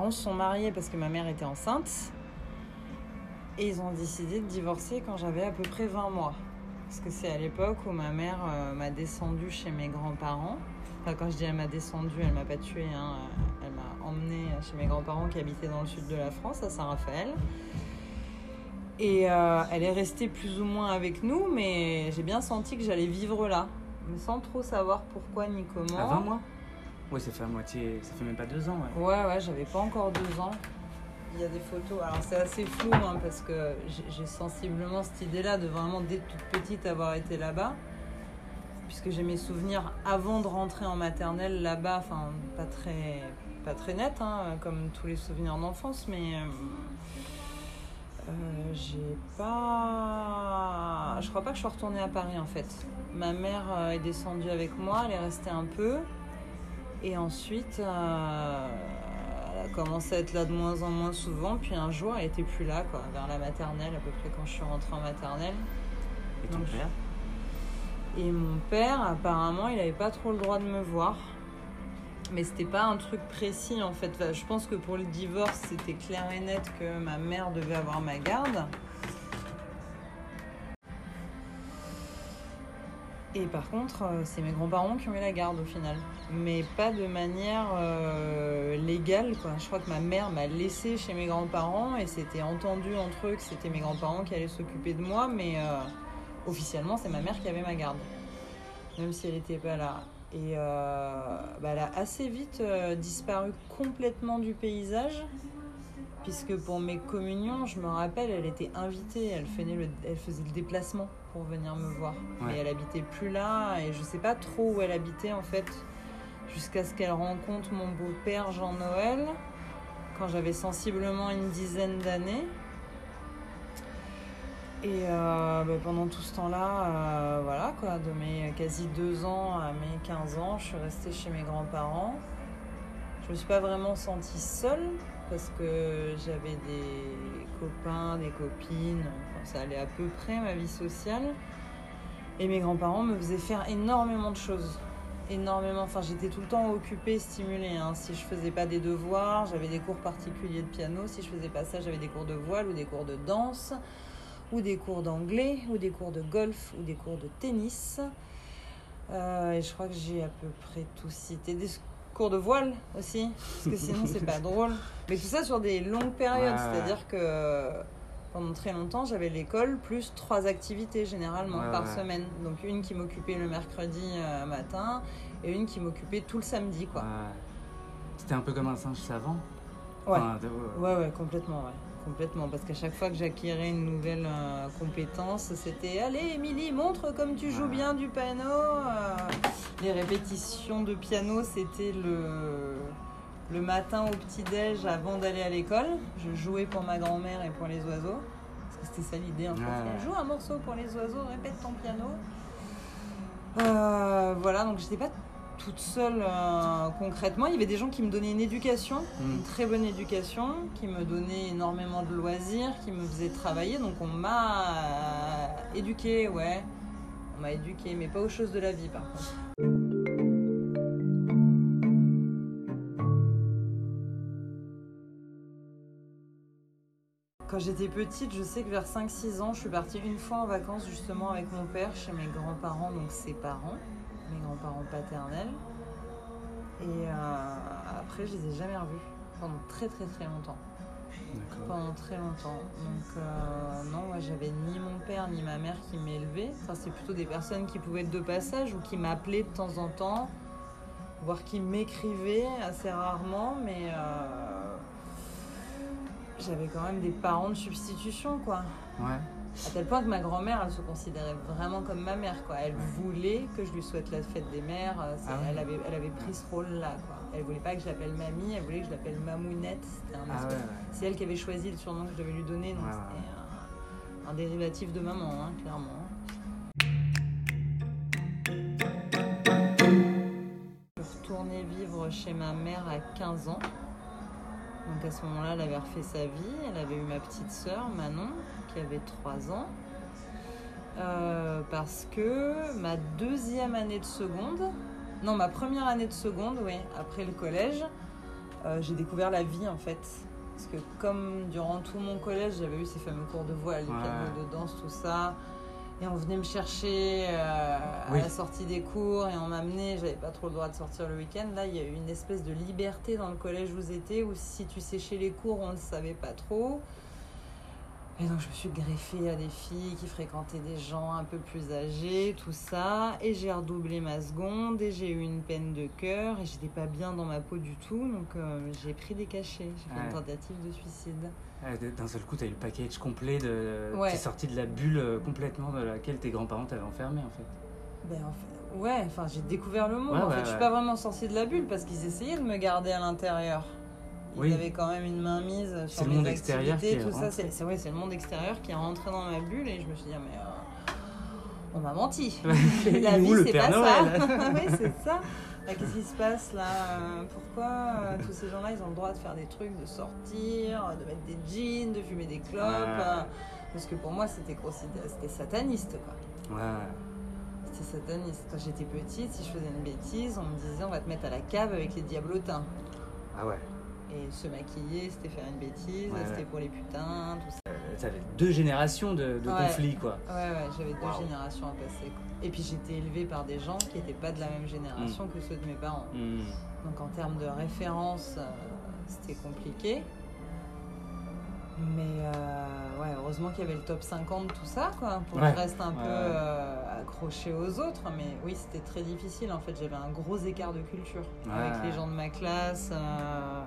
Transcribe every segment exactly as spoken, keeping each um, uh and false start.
parents se sont mariés parce que ma mère était enceinte. Et ils ont décidé de divorcer quand j'avais à peu près vingt mois. Parce que c'est à l'époque où ma mère euh, m'a descendue chez mes grands-parents. Enfin, quand je dis elle m'a descendue, elle m'a pas tuée. Hein. Elle m'a emmenée chez mes grands-parents qui habitaient dans le sud de la France, à Saint-Raphaël. Et euh, elle est restée plus ou moins avec nous, mais j'ai bien senti que j'allais vivre là. Mais sans trop savoir pourquoi ni comment. À vingt mois ? Oui, ça fait à moitié, ça fait même pas deux ans. Ouais, ouais, ouais j'avais pas encore deux ans. Il y a des photos, alors c'est assez flou hein, parce que j'ai, j'ai sensiblement cette idée-là de vraiment dès toute petite avoir été là-bas. Puisque j'ai mes souvenirs avant de rentrer en maternelle là-bas, enfin pas très, pas très net, hein, comme tous les souvenirs d'enfance, mais... Euh, Euh, j'ai pas... Je crois pas que je suis retournée à Paris en fait. Ma mère euh, est descendue avec moi, elle est restée un peu. Et ensuite, euh, elle a commencé à être là de moins en moins souvent. Puis un jour, elle était plus là, quoi, vers la maternelle, à peu près quand je suis rentrée en maternelle. Et ton Donc, père ? Et mon père, apparemment, il avait pas trop le droit de me voir. Mais c'était pas un truc précis en fait. Enfin, je pense que pour le divorce, c'était clair et net que ma mère devait avoir ma garde. Et par contre, c'est mes grands-parents qui ont eu la garde au final. Mais pas de manière euh, légale, quoi. Je crois que ma mère m'a laissée chez mes grands-parents et c'était entendu entre eux que c'était mes grands-parents qui allaient s'occuper de moi. Mais euh, officiellement, c'est ma mère qui avait ma garde. Même si elle n'était pas là. Et euh, bah elle a assez vite euh, disparu complètement du paysage, puisque pour mes communions, je me rappelle, elle était invitée, elle faisait le, elle faisait le déplacement pour venir me voir. Ouais. Mais elle habitait plus là, et je sais pas trop où elle habitait en fait, jusqu'à ce qu'elle rencontre mon beau-père Jean-Noël, quand j'avais sensiblement une dizaine d'années. Et euh, bah, pendant tout ce temps-là, euh, voilà quoi, de mes quasi deux ans à mes quinze ans, je suis restée chez mes grands-parents. Je me suis pas vraiment sentie seule parce que j'avais des copains, des copines, enfin, ça allait à peu près ma vie sociale. Et mes grands-parents me faisaient faire énormément de choses. Énormément, enfin j'étais tout le temps occupée, stimulée. Hein. Si je faisais pas des devoirs, j'avais des cours particuliers de piano. Si je faisais pas ça, j'avais des cours de voile ou des cours de danse. Ou des cours d'anglais, ou des cours de golf, ou des cours de tennis. Euh, et je crois que j'ai à peu près tout cité. Des cours de voile aussi, parce que sinon c'est pas drôle. Mais tout ça sur des longues périodes, ouais. C'est-à-dire que pendant très longtemps, j'avais l'école plus trois activités généralement ouais, par ouais. semaine. Donc une qui m'occupait le mercredi euh, matin, et une qui m'occupait tout le samedi, quoi. Ouais. C'était un peu comme un singe savant. Ouais, enfin, ouais, ouais, complètement, ouais. Complètement, parce qu'à chaque fois que j'acquérais une nouvelle euh, compétence, c'était « Allez, Émilie, montre comme tu joues bien du piano euh, !» Les répétitions de piano, c'était le, le matin au petit-déj avant d'aller à l'école. Je jouais pour ma grand-mère et pour les oiseaux. Parce que c'était ça l'idée, en fait. Ouais. Joue un morceau pour les oiseaux, répète ton piano. Euh, voilà, donc j'étais pas toute seule euh, concrètement. Il y avait des gens qui me donnaient une éducation, mmh. une très bonne éducation, qui me donnaient énormément de loisirs, qui me faisaient travailler. Donc on m'a euh, éduquée, ouais. On m'a éduquée, mais pas aux choses de la vie par contre. Quand j'étais petite, je sais que vers cinq six ans, je suis partie une fois en vacances justement avec mon père chez mes grands-parents, donc ses parents. Mes grands-parents paternels. Et euh, après, je les ai jamais revus pendant très très très longtemps. D'accord. Pendant très longtemps. Donc euh, non, moi j'avais ni mon père ni ma mère qui m'élevaient. Enfin, c'est plutôt des personnes qui pouvaient être de passage ou qui m'appelaient de temps en temps, voire qui m'écrivaient assez rarement, mais euh, j'avais quand même des parents de substitution, quoi. Ouais. À tel point que ma grand-mère, elle se considérait vraiment comme ma mère, quoi. Elle voulait que je lui souhaite la fête des mères. C'est, ah ouais. elle, avait, elle avait pris ce rôle-là, quoi. Elle voulait pas que je l'appelle mamie, elle voulait que je l'appelle Mamounette. C'était un ah ouais, ouais. C'est elle qui avait choisi le surnom que je devais lui donner, donc ouais, c'était ouais. un, un dérivatif de maman, hein, clairement. Je suis retournée vivre chez ma mère à quinze ans. Donc à ce moment-là, elle avait refait sa vie. Elle avait eu ma petite sœur, Manon, qui avait trois ans. Euh, parce que ma deuxième année de seconde, non, ma première année de seconde, oui, après le collège, euh, j'ai découvert la vie en fait. Parce que comme durant tout mon collège, j'avais eu ces fameux cours de voile, les Ouais. pianos de danse, tout ça. Et on venait me chercher euh, Oui. à la sortie des cours et on m'amenait, j'avais pas trop le droit de sortir le week-end. Là, il y a eu une espèce de liberté dans le collège où j'étais, où si tu séchais les cours, on ne le savait pas trop. Et donc, je me suis greffée à des filles qui fréquentaient des gens un peu plus âgés, tout ça. Et j'ai redoublé ma seconde et j'ai eu une peine de cœur et j'étais pas bien dans ma peau du tout. Donc, euh, j'ai pris des cachets. J'ai fait Ouais. une tentative de suicide. Ouais, d'un seul coup, t'as eu le package complet de. Ouais. T'es sorti de la bulle euh, complètement dans laquelle tes grands-parents t'avaient enfermé en fait. Ben, en fait, ouais, enfin, j'ai découvert le monde. Ouais, en ouais, fait, je suis ouais. pas vraiment sortie de la bulle parce qu'ils essayaient de me garder à l'intérieur. Ils Oui. avaient quand même une mainmise sur C'est le mes monde extérieur activités, qui est tout ça. rentré. C'est, c'est, ouais, c'est le monde extérieur qui est rentré dans ma bulle et je me suis dit, ah, mais euh, on m'a menti. Il La est où, vie, le c'est Père pas Noël ça. Oui, c'est ça. Là, qu'est-ce qui se passe là Euh, Pourquoi euh, tous ces gens-là, ils ont le droit de faire des trucs, de sortir, de mettre des jeans, de fumer des clopes Ouais. euh, Parce que pour moi, c'était, considéré- c'était sataniste, quoi. Ouais. C'était sataniste. Quand j'étais petite, si je faisais une bêtise, on me disait on va te mettre à la cave avec les diablotins. Ah ouais. Et se maquiller, c'était faire une bêtise, Ouais, c'était ouais. pour les putains, tout ça. Euh, T'avais deux générations de, de Ouais. conflits quoi. Ouais, ouais, j'avais deux Wow. générations à passer, quoi. Et puis j'étais élevée par des gens qui n'étaient pas de la même génération que ceux de mes parents. Hmm. Donc en termes de référence, euh, c'était compliqué. Mais euh, ouais, heureusement qu'il y avait le top cinquante, tout ça, quoi, pour Ouais. que je reste un Ouais, peu ouais. euh, accroché aux autres. Mais oui, c'était très difficile. En fait, j'avais un gros écart de culture Ouais. avec les gens de ma classe. Euh,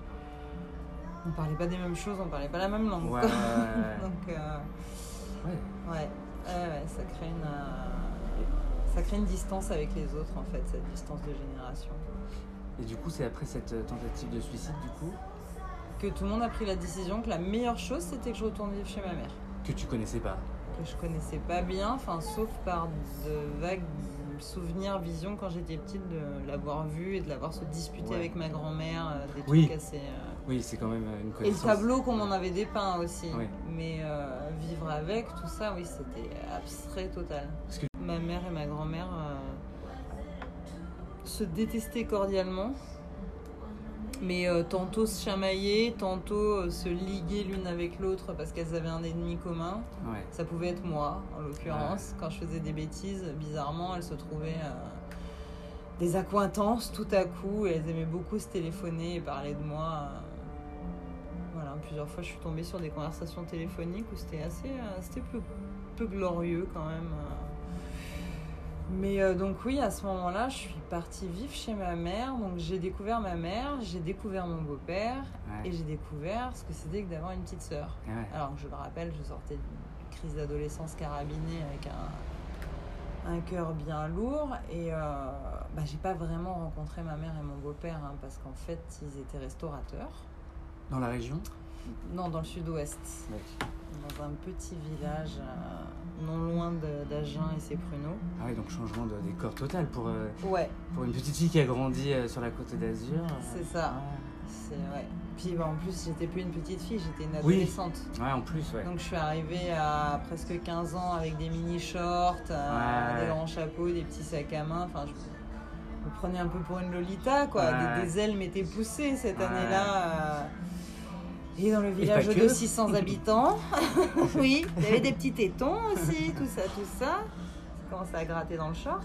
on parlait pas des mêmes choses, on parlait pas la même langue. Ouais, quoi. ouais, ouais. Donc euh, Ouais. ouais, ouais, ouais, ça crée une, euh, ça crée une distance avec les autres, en fait, cette distance de génération. Et du coup, c'est après cette euh, tentative de suicide, du coup, Que tout le monde a pris la décision que la meilleure chose, c'était que je retourne vivre chez ma mère. que tu connaissais pas. Que je connaissais pas bien, enfin, sauf par de vagues souvenirs, visions quand j'étais petite, de l'avoir vue et de l'avoir se disputer Ouais. avec ma grand-mère, euh, des trucs Oui. assez... euh, Oui, c'est quand même euh, une Et le connaissance. tableau qu'on m'en avait dépeint aussi. Oui. Mais euh, vivre avec, tout ça, oui, c'était abstrait total. Parce que- Ma mère et ma grand-mère euh, se détestaient cordialement. Mais euh, tantôt se chamaillaient, tantôt euh, se liguer l'une avec l'autre parce qu'elles avaient un ennemi commun. Ouais. Ça pouvait être moi, en l'occurrence. Quand je faisais des bêtises, bizarrement, elles se trouvaient euh, des accointances tout à coup. Et elles aimaient beaucoup se téléphoner et parler de moi. euh. Voilà, plusieurs fois, je suis tombée sur des conversations téléphoniques où c'était assez, euh, c'était peu, peu glorieux quand même. euh. Mais euh, donc oui, à ce moment-là, je suis partie vivre chez ma mère. Donc j'ai découvert ma mère, j'ai découvert mon beau-père Ouais. et j'ai découvert ce que c'était que d'avoir une petite sœur. Ouais. Alors je le rappelle, je sortais d'une crise d'adolescence carabinée avec un, un cœur bien lourd et euh, bah, j'ai pas vraiment rencontré ma mère et mon beau-père hein, parce qu'en fait ils étaient restaurateurs. Dans la région. Non, dans le sud-ouest, Ouais. dans un petit village euh, non loin de- d'Agen et ses pruneaux. Ah oui, donc changement de décor total pour, euh, Ouais, pour une petite fille qui a grandi euh, sur la côte d'Azur. c'est ça. C'est ouais. Puis bah, en plus, j'étais plus une petite fille, j'étais une Oui. adolescente. Ouais, en plus, ouais. Donc je suis arrivée à presque quinze ans avec des mini-shorts, euh, Ouais. des grands chapeaux, des petits sacs à main. Enfin, je me prenais un peu pour une Lolita, quoi. Ouais. Des, des ailes m'étaient poussées cette Ouais. année-là. euh. Et dans le village pas de que. six cents habitants, oui, il y avait des petits tétons aussi, tout ça, tout ça. Ça commençait à gratter dans le short.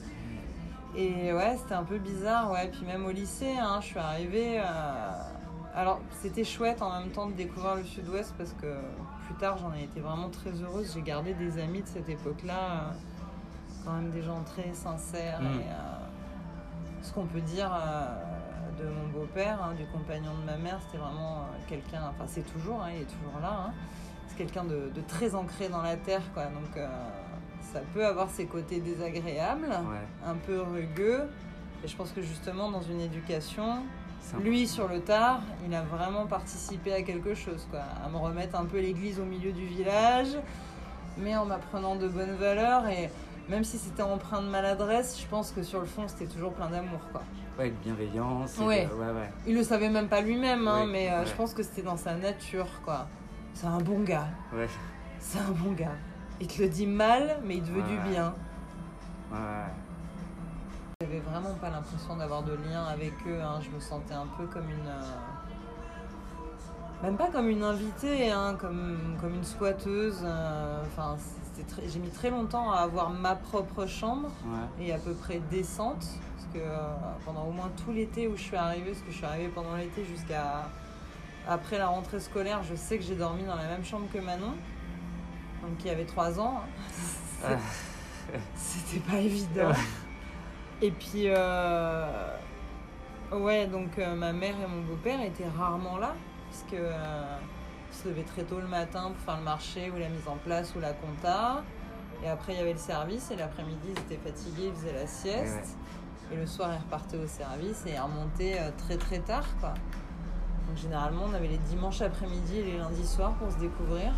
Et ouais, c'était un peu bizarre, ouais. Puis même au lycée, hein, je suis arrivée... euh, Alors, c'était chouette en même temps de découvrir le Sud-Ouest parce que plus tard, j'en ai été vraiment très heureuse. J'ai gardé des amis de cette époque-là, euh, quand même des gens très sincères. Mm. Et euh, ce qu'on peut dire euh, de mon beau-père, hein, du compagnon de ma mère, c'était vraiment euh, quelqu'un, enfin c'est toujours, hein, il est toujours là, hein. C'est quelqu'un de, de très ancré dans la terre, quoi. Donc euh, ça peut avoir ses côtés désagréables, Ouais. un peu rugueux. Et je pense que justement, dans une éducation... C'est un- Lui, sur le tard, il a vraiment participé à quelque chose, quoi. À me remettre un peu l'église au milieu du village, mais en m'apprenant de bonnes valeurs. Et même si c'était empreint de maladresse, je pense que sur le fond, c'était toujours plein d'amour, quoi. Ouais, de bienveillance. et Ouais. de- ouais, ouais. Il le savait même pas lui-même, hein, Oui, mais euh, ouais. je pense que c'était dans sa nature, quoi. C'est un bon gars. Ouais. C'est un bon gars. Il te le dit mal, mais il te veut Ouais. du bien. Ouais. J'avais vraiment pas l'impression d'avoir de lien avec eux, hein. Je me sentais un peu comme une... Euh... Même pas comme une invitée, hein, comme, comme une squatteuse. Euh... Enfin, c'était très... j'ai mis très longtemps à avoir ma propre chambre, ouais. Et à peu près décente. Parce que euh, pendant au moins tout l'été où je suis arrivée, parce que je suis arrivée pendant l'été jusqu'à... Après la rentrée scolaire, je sais que j'ai dormi dans la même chambre que Manon, donc qui avait trois ans. Hein. C'était pas évident. Et puis, euh... ouais, donc euh, ma mère et mon beau-père étaient rarement là, parce que euh, ils se levaient très tôt le matin pour faire le marché ou la mise en place ou la compta. Et après, il y avait le service, et l'après-midi, ils étaient fatigués, ils faisaient la sieste. Et, ouais. Et le soir, ils repartaient au service et ils remontaient euh, très très tard, quoi. Donc généralement, on avait les dimanches après-midi et les lundis soirs pour se découvrir.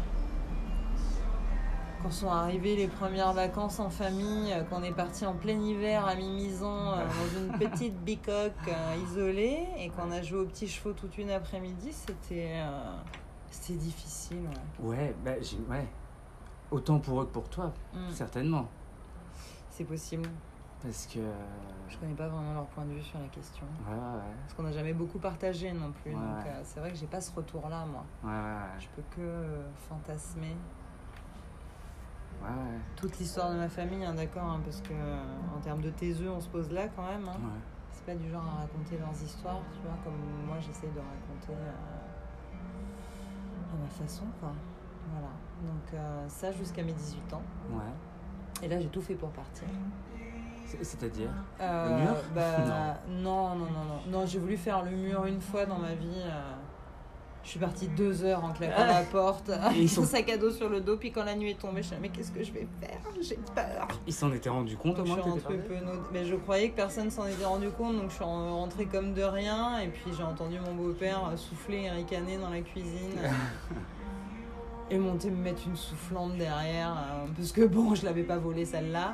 Quand sont arrivées les premières vacances en famille, qu'on est parti en plein hiver à Mimizan, euh, dans une petite bicoque euh, isolée, et qu'on a joué aux petits chevaux toute une après-midi, c'était, euh, c'était difficile. Ouais, ouais, bah, j'ai, ouais. Autant pour eux que pour toi, mm. certainement. C'est possible. Parce que... Je connais pas vraiment leur point de vue sur la question. Ouais, ouais, ouais. Parce qu'on n'a jamais beaucoup partagé non plus. Ouais, donc ouais. Euh, c'est vrai que j'ai pas ce retour-là, moi. Ouais, ouais, ouais. Je peux que euh, fantasmer. Ouais, ouais. Toute l'histoire de ma famille, hein, d'accord, hein, parce que euh, en termes de tes œufs, on se pose là quand même. Hein. Ouais. C'est pas du genre à raconter leurs histoires, tu vois, comme moi j'essaie de raconter euh, à ma façon, quoi. Voilà. Donc euh, ça jusqu'à mes dix-huit ans. Ouais. Et là, j'ai tout fait pour partir. C'est-à-dire euh, le mur bah, non. non, non, non, non. Non, j'ai voulu faire le mur une fois dans ma vie. Euh, je suis partie deux heures en claquant ah. la porte, avec son sac à dos sur le dos. Puis quand la nuit est tombée, je me suis dit, mais qu'est-ce que je vais faire ? J'ai peur. Ils s'en étaient rendus compte au moins que t'étais partie ? Mais je croyais que personne s'en était rendu compte, donc je suis rentrée comme de rien. Et puis j'ai entendu mon beau-père souffler et ricaner dans la cuisine. Et monter me mettre une soufflante derrière, euh, parce que bon, je l'avais pas volée celle-là.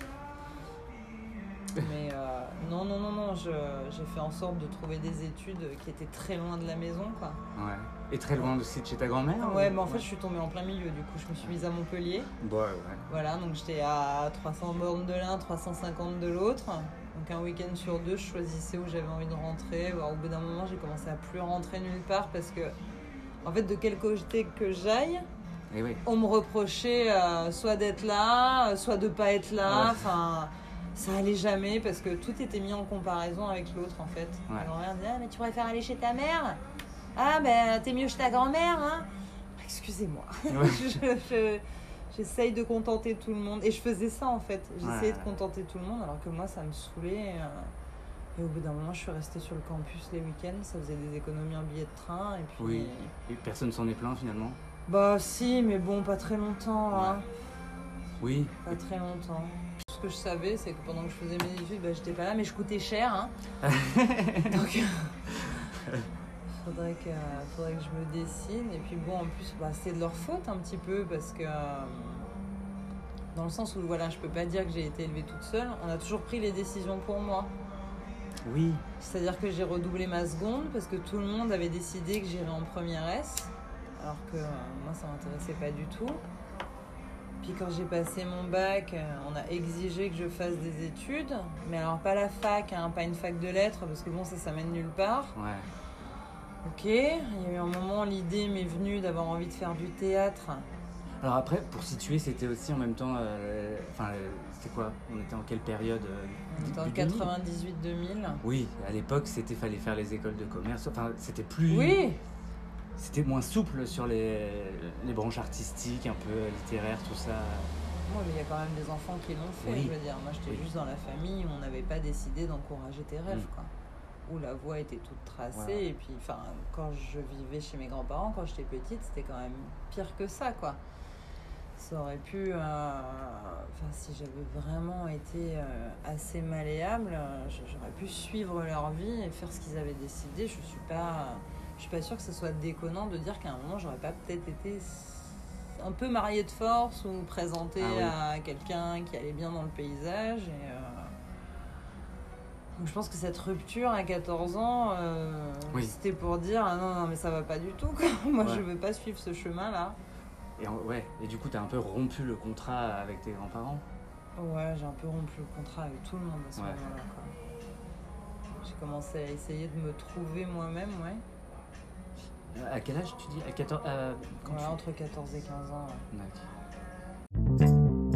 Mais euh, non, non, non, non, je, j'ai fait en sorte de trouver des études qui étaient très loin de la maison, quoi. Ouais. Et très loin aussi de chez ta grand-mère ? Ouais, mais bah en fait, ouais. je suis tombée en plein milieu, du coup, je me suis mise à Montpellier. Ouais, ouais. Voilà, donc j'étais à trois cents bornes de l'un, trois cent cinquante de l'autre. Donc un week-end sur deux, je choisissais où j'avais envie de rentrer. Alors, au bout d'un moment, j'ai commencé à plus rentrer nulle part parce que, en fait, de quel côté que j'aille, et oui. on me reprochait euh, soit d'être là, soit de pas être là. Enfin, ouais. Ça allait jamais parce que tout était mis en comparaison avec l'autre, en fait. Ouais. Ma grand-mère disait, ah, mais tu préfères aller chez ta mère ? Ah, ben, t'es mieux chez ta grand-mère, hein ? Excusez-moi. Ouais. je, je, j'essaye de contenter tout le monde. Et je faisais ça, en fait. J'essayais ouais. de contenter tout le monde, alors que moi, ça me saoulait. Euh... Et au bout d'un moment, je suis restée sur le campus les week-ends. Ça faisait des économies en billets de train. Et puis... Oui. Et personne s'en est plaint, finalement ? Bah, si, mais bon, pas très longtemps. Ouais. Hein. Oui. Pas très longtemps. Ce que je savais, c'est que pendant que je faisais mes études, bah, j'étais pas là, mais je coûtais cher. Hein. Donc... Faudrait que, faudrait que je me décide. Et puis bon, en plus, bah, c'est de leur faute un petit peu parce que euh, dans le sens où voilà, je peux pas dire que j'ai été élevée toute seule. On a toujours pris les décisions pour moi. Oui. C'est-à-dire que j'ai redoublé ma seconde parce que tout le monde avait décidé que j'irais en première S, alors que euh, moi, ça m'intéressait pas du tout. Puis quand j'ai passé mon bac, on a exigé que je fasse des études, mais alors pas la fac, hein, pas une fac de lettres, parce que bon, ça, ça mène nulle part. Ouais. Ok, il y a eu un moment, l'idée m'est venue d'avoir envie de faire du théâtre. Alors après, pour situer, c'était aussi en même temps... Euh, enfin, euh, c'était quoi ? On était en quelle période euh, On était en quatre-vingt-dix-huit deux mille. Oui, à l'époque, c'était fallait faire les écoles de commerce. Enfin, c'était plus... Oui. C'était moins souple sur les, les branches artistiques, un peu littéraires, tout ça. Moi, il y a quand même des enfants qui l'ont fait, oui. Je veux dire. Moi, j'étais oui. juste dans la famille où on n'avait pas décidé d'encourager tes rêves, mmh. quoi. Où la voie était toute tracée. Voilà. Et puis, enfin, quand je vivais chez mes grands-parents, quand j'étais petite, c'était quand même pire que ça, quoi. Ça aurait pu... Euh, enfin, si j'avais vraiment été euh, assez malléable, euh, j'aurais pu suivre leur vie et faire ce qu'ils avaient décidé. Je suis pas... Je suis pas sûre que ce soit déconnant de dire qu'à un moment, j'aurais pas peut-être été un peu mariée de force ou présentée ah oui. à quelqu'un qui allait bien dans le paysage. Et, euh... Donc, je pense que cette rupture à quatorze ans, euh, oui. c'était pour dire ah non, non, mais ça va pas du tout. Quoi. Moi, ouais. je veux pas suivre ce chemin-là. Et, en, ouais. et du coup, tu as un peu rompu le contrat avec tes grands-parents ? Ouais, j'ai un peu rompu le contrat avec tout le monde à ce Ouais. moment-là, quoi. J'ai commencé à essayer de me trouver moi-même, ouais. Euh, À quel âge tu dis? À quatorze euh, quand Ouais, tu... entre quatorze et quinze ans, ouais. Ouais.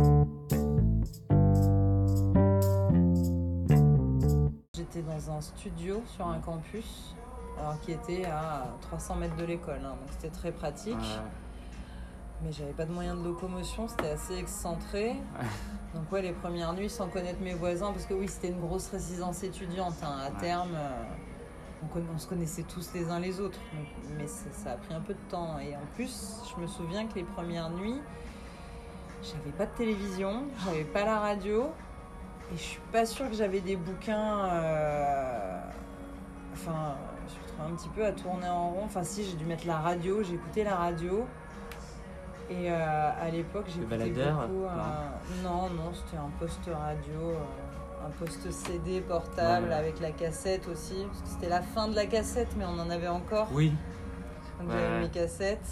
J'étais dans un studio sur un campus, alors qui était à trois cents mètres de l'école, hein, donc c'était très pratique. Ouais. Mais j'avais pas de moyens de locomotion, c'était assez excentré. Ouais. Donc ouais, les premières nuits sans connaître mes voisins, parce que oui, c'était une grosse résidence étudiante, hein, à Ouais. terme, euh, on, conna- on se connaissait tous les uns les autres, mais, mais ça, ça a pris un peu de temps. Et en plus, je me souviens que les premières nuits, j'avais pas de télévision, j'avais pas la radio, et je suis pas sûre que j'avais des bouquins. euh, Enfin, je me trouvais un petit peu à tourner en rond. Enfin, si, j'ai dû mettre la radio, j'écoutais la radio. Et euh, à l'époque, j'écoutais baladeur, beaucoup. euh, Non, non, c'était un poste radio, euh, un poste C D portable, Ouais. avec la cassette aussi. Parce que c'était la fin de la cassette, mais on en avait encore. Oui. Donc Ouais. j'avais mes cassettes.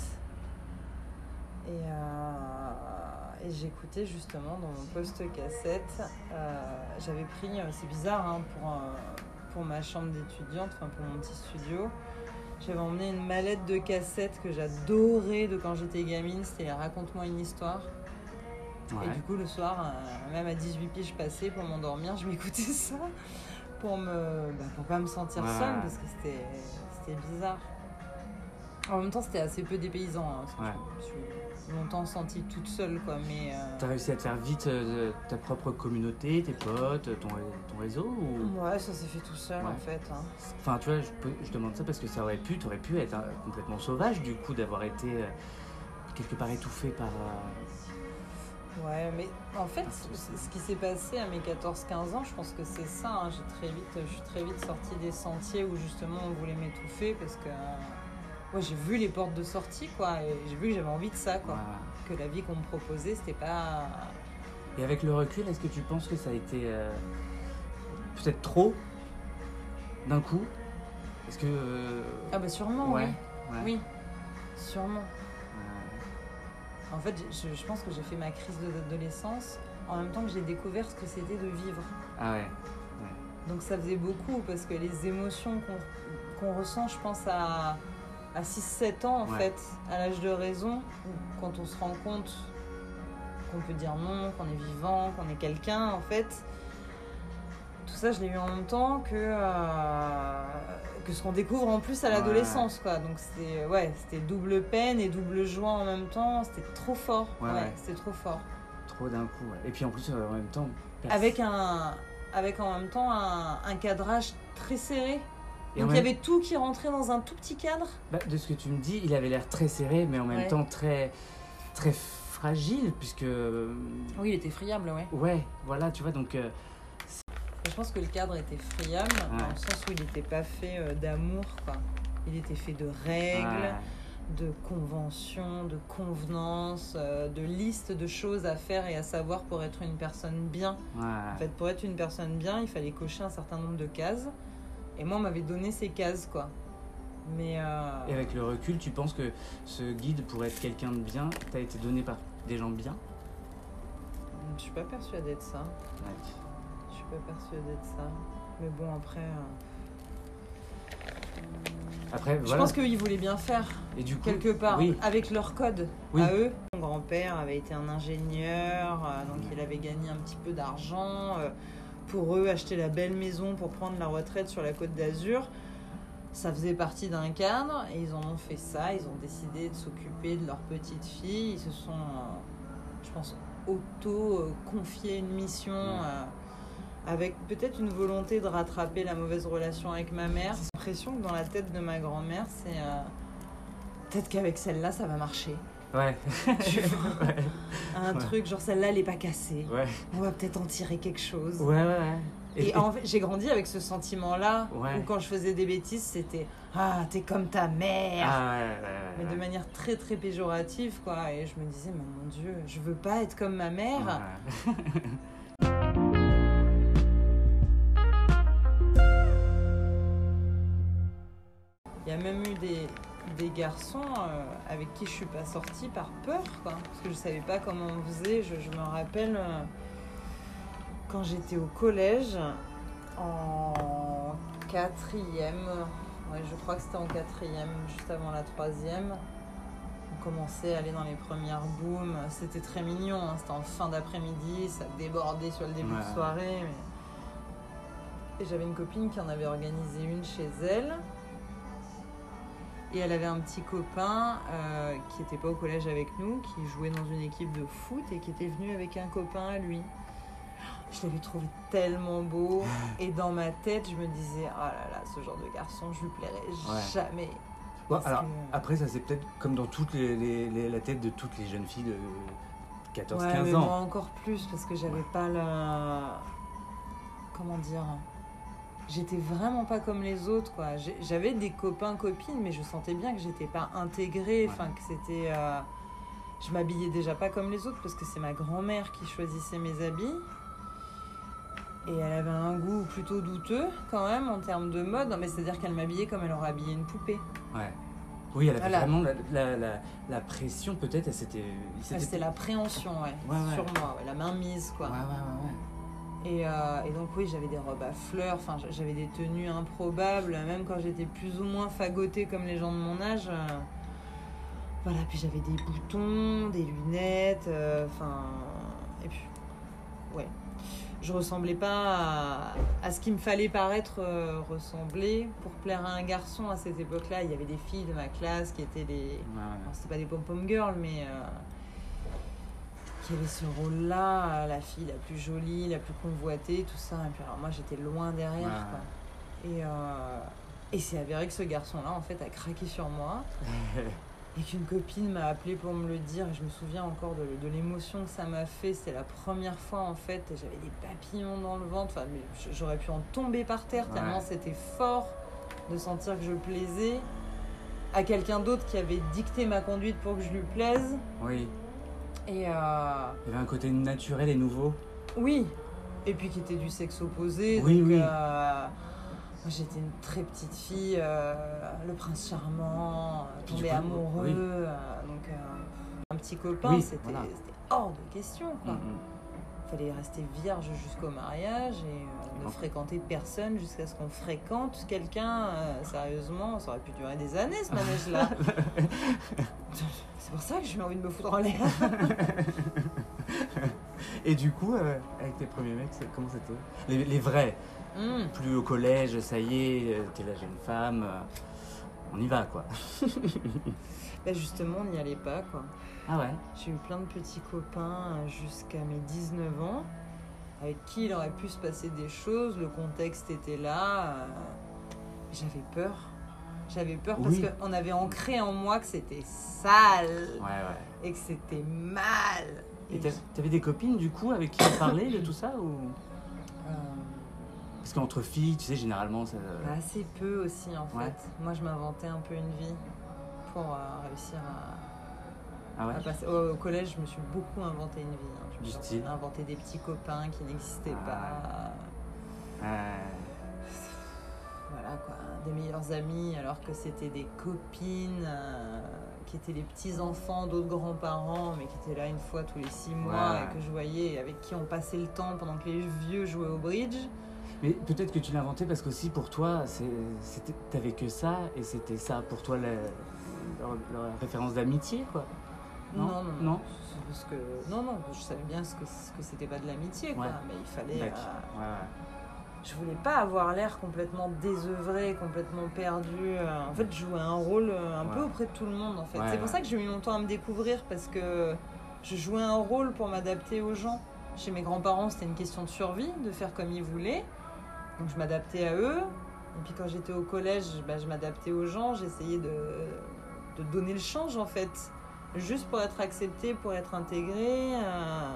Et, euh, et j'écoutais justement dans mon poste cassette. Euh, j'avais pris, euh, c'est bizarre, hein, pour, euh, pour ma chambre d'étudiante, enfin pour mon petit studio. J'avais emmené une mallette de cassettes que j'adorais de quand j'étais gamine. C'était les Raconte-moi une histoire. Ouais. Et du coup, le soir, euh, même à dix-huit piges passées, pour m'endormir, je m'écoutais ça pour me, bah, pour pas me sentir Ouais. seule, parce que c'était, c'était bizarre. En même temps, c'était assez peu dépaysant, hein, parce que Ouais. je me suis longtemps sentie toute seule, quoi. Mais euh, T'as réussi à te faire vite euh, ta propre communauté, tes potes, ton, ton réseau ou... ouais, ça s'est fait tout seul, Ouais. en fait. Hein. Enfin, tu vois, je, peux- je demande ça parce que ça aurait pu, t'aurais pu être euh, complètement sauvage du coup d'avoir été euh, quelque part étouffé par. euh, Ouais, mais en fait, c- ce qui s'est passé à mes quatorze quinze ans, je pense que c'est ça. Hein. J'ai très vite, je suis très vite sortie des sentiers où justement on voulait m'étouffer parce que euh, ouais, j'ai vu les portes de sortie, quoi, et j'ai vu que j'avais envie de ça, quoi. voilà. Que la vie qu'on me proposait, c'était pas. Et avec le recul, est-ce que tu penses que ça a été euh, peut-être trop d'un coup? Est-ce que. euh, Ah bah sûrement, ouais, oui. ouais. Oui, sûrement. Euh, En fait, je, je pense que j'ai fait ma crise de- d'adolescence en même temps que j'ai découvert ce que c'était de vivre. Ah ouais. Donc ça faisait beaucoup parce que les émotions qu'on qu'on ressent, je pense, à, à six sept ans, en Ouais. fait, à l'âge de raison, quand on se rend compte qu'on peut dire non, qu'on est vivant, qu'on est quelqu'un, en fait, tout ça, je l'ai eu en même temps que, euh, que ce qu'on découvre en plus à Ouais. l'adolescence, quoi. Donc c'était ouais, c'était double peine et double joie en même temps. C'était trop fort. Ouais, Ouais, ouais. c'était trop fort. Trop d'un coup. Ouais. Et puis en plus, euh, en même temps. pers- Avec un, avec en même temps un, un cadrage très serré. Et Donc en il y même- avait tout qui rentrait dans un tout petit cadre. Bah, de ce que tu me dis, il avait l'air très serré, mais en même Ouais. temps très, très fragile, puisque. euh, Oui, il était friable, ouais. Ouais, voilà, tu vois, donc. euh, Je pense que le cadre était friable, Ouais. dans le sens où il n'était pas fait euh, d'amour, quoi. Il était fait de règles, ouais. de conventions, de convenances, euh, de listes de choses à faire et à savoir pour être une personne bien. Ouais. En fait, pour être une personne bien, il fallait cocher un certain nombre de cases. Et moi, on m'avait donné ces cases, quoi. Mais... euh, Et avec le recul, tu penses que ce guide, pour être quelqu'un de bien, t'a été donné par des gens bien? je suis pas persuadée de ça. Ouais. Je suis pas persuadée de ça. Mais bon, après... euh, Après, Je voilà. pense qu'ils voulaient bien faire, Et du coup, quelque part, oui. avec leur code Oui. à eux. Mon grand-père avait été un ingénieur, euh, donc il avait gagné un petit peu d'argent. euh, pour eux, acheter la belle maison pour prendre la retraite sur la Côte d'Azur, ça faisait partie d'un cadre. Et ils en ont fait ça. Ils ont décidé de s'occuper de leur petite fille. Ils se sont, euh, je pense, auto-confié une mission... euh, avec peut-être une volonté de rattraper la mauvaise relation avec ma mère. J'ai l'impression que dans la tête de ma grand-mère, c'est euh, peut-être qu'avec celle-là, ça va marcher. Ouais. Tu vois, ouais. un Ouais. truc, genre celle-là, elle est pas cassée. Ouais. On va peut-être en tirer quelque chose. Ouais, ouais, ouais. Et, en fait, j'ai grandi avec ce sentiment-là, Ouais. où quand je faisais des bêtises, c'était « Ah, t'es comme ta mère Ah ouais, ouais, ouais, Mais ouais. de manière très, très péjorative, quoi. Et je me disais « Mais mon Dieu, je veux pas être comme ma mère. Ouais. Il y a même eu des, des garçons euh, avec qui je suis pas sortie par peur, quoi. Parce que je savais pas comment on faisait. Je, je me rappelle, euh, quand j'étais au collège, en quatrième, ouais, je crois que c'était en quatrième, juste avant la troisième, on commençait à aller dans les premières booms. C'était très mignon, hein, c'était en fin d'après-midi, ça débordait sur le début Ouais. de soirée. Mais... Et j'avais une copine qui en avait organisé une chez elle. Et elle avait un petit copain euh, qui n'était pas au collège avec nous, qui jouait dans une équipe de foot et qui était venu avec un copain à lui. Je l'avais trouvé tellement beau. Et dans ma tête, je me disais, oh là là, ce genre de garçon, je lui plairais Ouais. jamais. Bon, Parce alors, que- après, ça c'est peut-être comme dans toutes les, les- les- la tête de toutes les jeunes filles de quatorze Ouais, quinze mais ans. moi encore plus, parce que j'avais pas la... Comment dire? J'étais vraiment pas comme les autres, quoi. J'ai- J'avais des copains, copines, mais je sentais bien que j'étais pas intégrée, enfin Ouais. que c'était... euh, Je m'habillais déjà pas comme les autres, parce que c'est ma grand-mère qui choisissait mes habits. Et elle avait un goût plutôt douteux, quand même, en termes de mode. Non, mais c'est-à-dire qu'elle m'habillait comme elle aurait habillé une poupée. Ouais. Oui, elle avait Voilà. vraiment la, la, la, la pression, peut-être, elle s'était... il Enfin, s'était- c'était l'appréhension, ouais, Ouais, ouais. sur moi, ouais, la main mise, quoi. Ouais, ouais, ouais, ouais. Et, euh, et donc oui, j'avais des robes à fleurs, enfin j'avais des tenues improbables, même quand j'étais plus ou moins fagotée comme les gens de mon âge. euh, Voilà, puis j'avais des boutons, des lunettes, euh, enfin... et puis, ouais. Je ressemblais pas à, à ce qu'il me fallait paraître euh, ressembler pour plaire à un garçon à cette époque-là. Il y avait des filles de ma classe qui étaient des... Ouais, ouais. Alors, c'était pas des pom-pom girls, mais... euh, qui avait ce rôle-là, euh, la fille la plus jolie, la plus convoitée, tout ça. Et puis alors moi, j'étais loin derrière, Ouais. quoi. Et, euh, et c'est avéré que ce garçon-là, en fait, a craqué sur moi. Et qu'une copine m'a appelée pour me le dire. Et je me souviens encore de, de l'émotion que ça m'a fait. C'était la première fois, en fait. Et j'avais des papillons dans le ventre. Enfin, mais j'aurais pu en tomber par terre, Ouais. tellement c'était fort de sentir que je plaisais à quelqu'un d'autre qui avait dicté ma conduite pour que je lui plaise. Oui, Et... Euh, il y avait un côté naturel et nouveau. Oui, et puis qui était du sexe opposé. Oui, donc, oui. euh, moi, j'étais une très petite fille, euh, le prince charmant, euh, Puis tombé du coup, amoureux. oui. euh, donc, euh, un petit copain, Oui, c'était, voilà. c'était hors de question, quoi. Mhm. Il fallait rester vierge jusqu'au mariage et euh, ne Ok. fréquenter personne jusqu'à ce qu'on fréquente quelqu'un. euh, sérieusement, ça aurait pu durer des années, ce manège-là. C'est pour ça que j'ai eu envie de me foutre en l'air. Et du coup, euh, avec tes premiers mecs, c'est- comment c'était les, les vrais, Hum. plus au collège, ça y est, euh, t'es la jeune femme, euh, on y va quoi. Bah, justement, on n'y allait pas, quoi. Ah ouais. J'ai eu plein de petits copains euh, jusqu'à mes dix-neuf ans, avec qui il aurait pu se passer des choses, le contexte était là. euh, J'avais peur. J'avais peur parce Oui. qu'on avait ancré en moi que c'était sale Ouais, ouais. et que c'était mal. Et Et t'as- t'avais des copines du coup avec qui on parlait de tout ça ou... euh, Parce qu'entre filles, tu sais, généralement ça. assez peu aussi, en Ouais. fait. Moi, je m'inventais un peu une vie pour euh, réussir à... Ah ouais. à passer- Au, au collège, je me suis beaucoup inventé une vie. hein. Je me Du suis style inventé des petits copains qui n'existaient Ah. pas. Euh, Voilà quoi, des meilleurs amis alors que c'était des copines euh, qui étaient les petits-enfants d'autres grands-parents mais qui étaient là une fois tous les six mois Ouais. et que je voyais et avec qui on passait le temps pendant que les vieux jouaient au bridge. Mais peut-être que tu l'as inventé parce qu'aussi pour toi, c'est- c'était- t'avais que ça et c'était ça pour toi la, la- la référence d'amitié quoi. Non, non, non. non. C'est parce que, non, non, je savais bien ce que, ce que c'était pas de l'amitié quoi, Ouais. mais il fallait... D'accord. euh, Ouais, ouais. je voulais pas avoir l'air complètement désœuvré, complètement perdu. euh, En fait, je jouais un rôle euh, un peu Ouais. auprès de tout le monde, en fait. Ouais, c'est pour ouais. ça que j'ai mis longtemps à me découvrir, parce que je jouais un rôle pour m'adapter aux gens. Chez mes grands-parents, c'était une question de survie, de faire comme ils voulaient. Donc, je m'adaptais à eux. Et puis, quand j'étais au collège, bah, je m'adaptais aux gens. J'essayais de, de donner le change, en fait. Juste pour être acceptée, pour être intégrée. euh.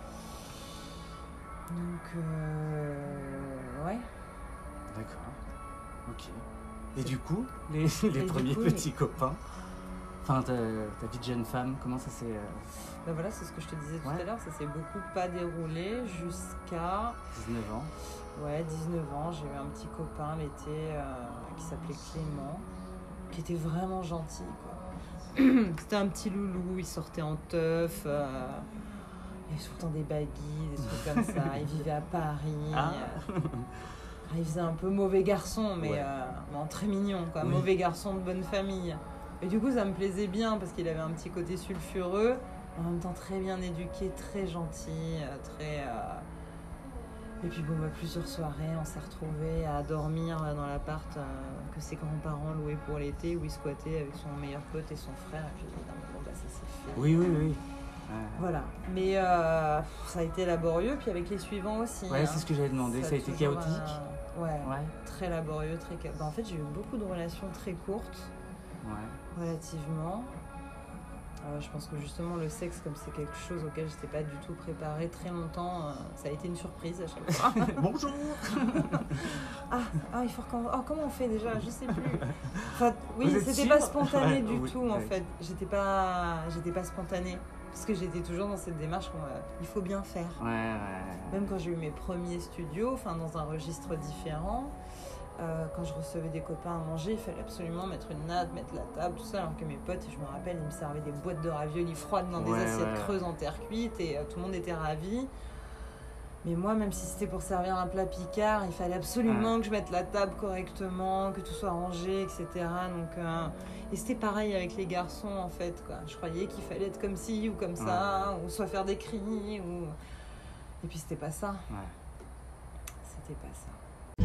Donc, euh... ouais. D'accord. Ok. Et du coup, les, les du premiers coup, petits copains, enfin ta, ta vie de jeune femme, comment ça s'est. euh, Ben voilà, c'est ce que je te disais tout Ouais. à l'heure, ça s'est beaucoup pas déroulé jusqu'à dix-neuf ans. ouais, dix-neuf ans. J'ai eu un petit copain l'été euh, qui s'appelait Clément, qui était vraiment gentil, quoi. C'était un petit loulou, il sortait en teuf. euh, Il avait tout le temps des baguilles, des trucs comme ça. Il vivait à Paris. Ah. Il faisait un peu mauvais garçon, mais Ouais. euh, bon, très mignon, quoi. Oui. Mauvais garçon de bonne famille. Et du coup, ça me plaisait bien parce qu'il avait un petit côté sulfureux, en même temps très bien éduqué, très gentil, euh, très. Euh... Et puis bon, bah, plusieurs soirées, on s'est retrouvés à dormir dans l'appart euh, que ses grands-parents louaient pour l'été, où il squattait avec son meilleur pote et son frère. Et j'ai dit, non, bon, bah, ça c'est fait. Oui, oui, oui. Ouais. Voilà. Mais euh, ça a été laborieux, puis avec les suivants aussi. Ouais, hein. c'est ce que j'avais demandé. Ça, ça a été toujours, chaotique. euh, ouais, Ouais. très laborieux, très chaotique. Bah, en fait, j'ai eu beaucoup de relations très courtes, Ouais. relativement. Euh, je pense que justement, le sexe, comme c'est quelque chose auquel je n'étais pas du tout préparée très longtemps, euh, ça a été une surprise à chaque fois. Bonjour. ah, ah, il faut recommencer. Oh, comment on fait déjà? Je sais plus. Enfin, oui, Vous êtes c'était sûre? pas spontané Ouais, du oui, tout, en ouais. fait. J'étais pas, j'étais pas spontanée. Parce que j'étais toujours dans cette démarche où euh, il faut bien faire. Ouais, ouais. Même quand j'ai eu mes premiers studios, enfin dans un registre différent, euh, quand je recevais des copains à manger, il fallait absolument mettre une natte, mettre la table, tout ça. Alors que mes potes, je me rappelle, ils me servaient des boîtes de raviolis froides dans des Ouais, assiettes ouais. creuses en terre cuite et euh, tout le monde était ravi. Mais moi, même si c'était pour servir un plat Picard, il fallait absolument Ouais. que je mette la table correctement, que tout soit rangé, et cetera. Donc, euh, et c'était pareil avec les garçons, en fait, quoi. Je croyais qu'il fallait être comme ci ou comme ça, ou soit faire des cris, ou... Et puis, c'était pas ça. Ouais. C'était pas ça.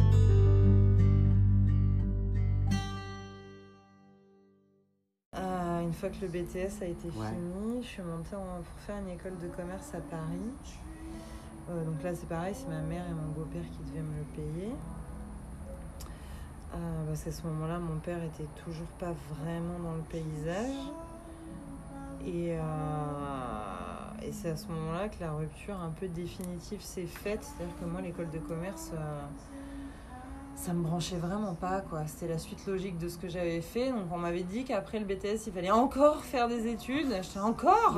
Euh, une fois que le B T S a été Ouais. fini, je suis montée en- pour faire une école de commerce à Paris. Euh, donc là, c'est pareil, c'est ma mère et mon beau-père qui devaient me le payer. Euh, parce qu'à ce moment-là, mon père était toujours pas vraiment dans le paysage. Et, euh, et c'est à ce moment-là que la rupture un peu définitive s'est faite. C'est-à-dire que moi, l'école de commerce, euh, ça me branchait vraiment pas, quoi. C'était la suite logique de ce que j'avais fait. Donc on m'avait dit qu'après le B T S, il fallait encore faire des études. J'étais encore